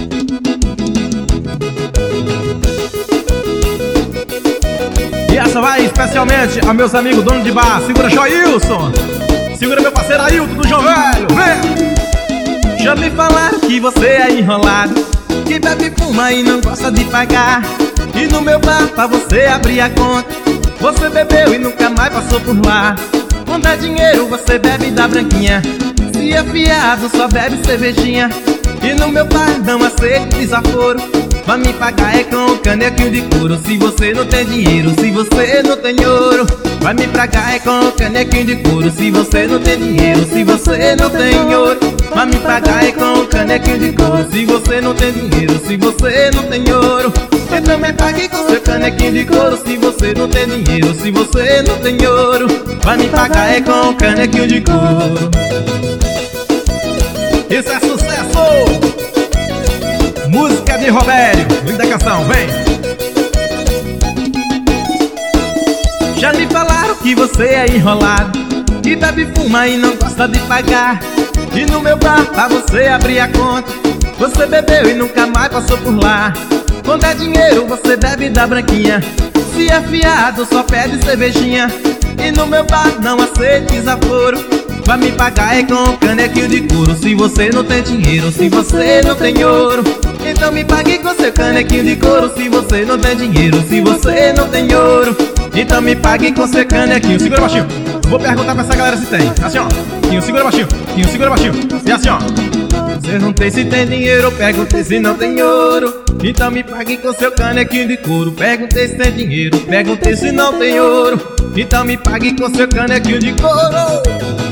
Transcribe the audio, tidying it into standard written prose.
E essa vai especialmente a meus amigos donos de bar. Segura, Joilson. Segura, meu parceiro Ailton do João Velho. Vem! Já me falaram que você é enrolado, que bebe, fuma e não gosta de pagar. E no meu bar pra você abrir a conta, você bebeu e nunca mais passou por lá. Quando é dinheiro você bebe da branquinha, se é fiado só bebe cervejinha. E no meu bar não aceito desaforo, vai me pagar é com um canequinho de couro. Se você não tem dinheiro, se você não tem ouro, vai me pagar é com um canequinho de couro. Se você não tem dinheiro, se você não tem ouro, vai me pagar é com um canequinho de couro. Se você não tem dinheiro, se você não tem ouro, então me pague com seu canequinho de couro. Se você não tem dinheiro, se você não tem ouro, vai me pagar é com um canequinho de couro. Isso é sucesso! Música de Robério, linda canção, vem! Já me falaram que você é enrolado, que bebe, fuma e não gosta de pagar. E no meu bar pra você abrir a conta, você bebeu e nunca mais passou por lá. Quando é dinheiro você bebe da branquinha, se é fiado só pede cervejinha. E no meu bar não aceito desaforo, vai me pagar é com um canequinho de couro. Se você não tem dinheiro, se você não tem ouro, então me pague com seu canequinho de couro. Se você não tem dinheiro, se você não tem ouro, então me pague com seu canequinho. Segura baixinho, vou perguntar pra essa galera se tem. Assim ó, Quinho, segura baixinho, Quinho, segura baixinho. E assim ó, você não tem se tem dinheiro, perguntei se não tem ouro, então me pague com seu canequinho de couro. Perguntei se tem dinheiro, perguntei se não tem ouro, então me pague com seu canequinho de couro.